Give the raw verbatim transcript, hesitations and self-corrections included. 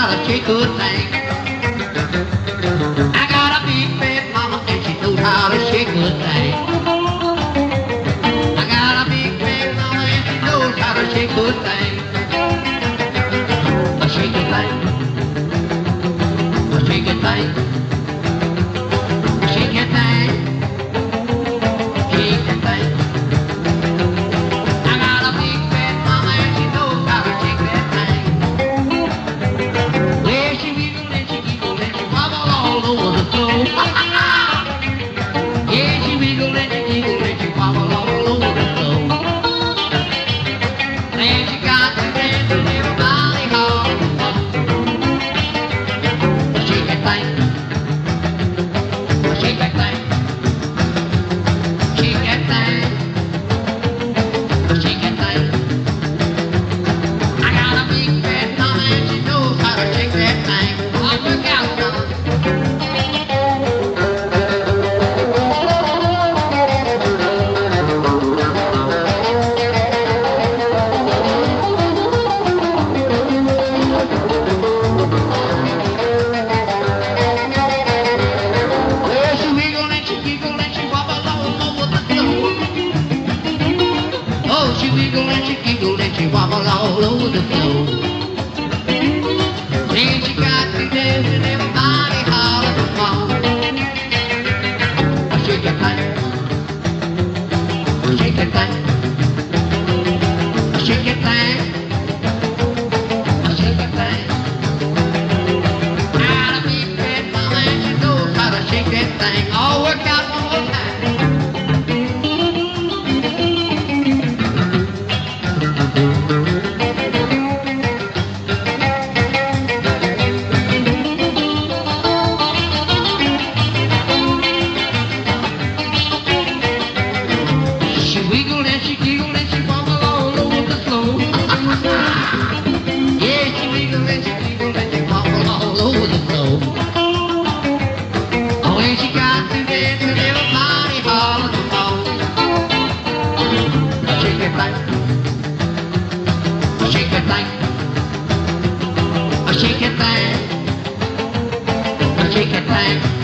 how to shake good thing. I got a big fat mama and she knows how to shake good thing. I got a big fat mama and she knows how to shake good thing. A shake it thing. A shake it thing. A shake it thing. Shake it thing. I got a big fat mama and she knows how to shake that thing. Well, she wiggle and she giggle and she wobble all over the floor. Yeah, she wiggle and she giggle and she wobble all over the floor. And she got to dance with everybody all the time. Shake that thing. Shake that thing. Shake that thing. Shake that thing. I got a big fat mama and she knows how to shake that thing. I'll work out, mama. Well, she wiggle and she giggle and she wobble all over the floor. Oh, she wiggle and she giggle and she wobble all over the floor. Then she got to dance and everybody holler for more. Shake that thing. Shake that thing. Shake that thing. Shake that thing. Got a big fat mama and she knows how to shake that thing. All worked out one more time. She wiggled and she giggled and she wobbled all over the floor. Yeah, she wiggled and she giggled and she wobbled all over the floor. Oh, and she got to dance and everybody hollered for more. Shake that thing. Shake that thing. Shake that thing. Shake that thing.